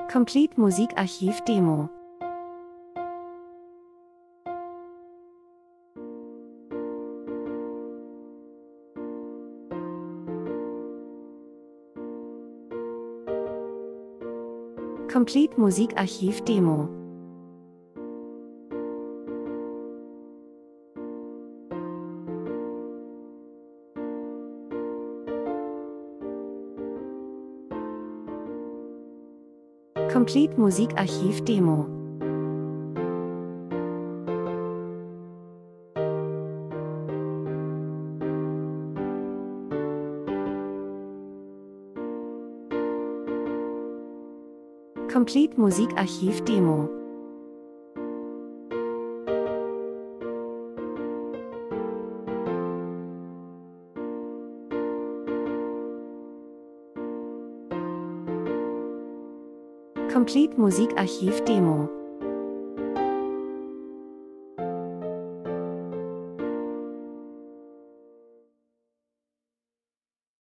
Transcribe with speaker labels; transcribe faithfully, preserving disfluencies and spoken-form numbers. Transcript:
Speaker 1: Complete Musikarchiv Demo. Complete Musikarchiv Demo. Complete Musikarchiv Demo. Complete Musikarchiv Demo. Complete Musikarchiv Demo.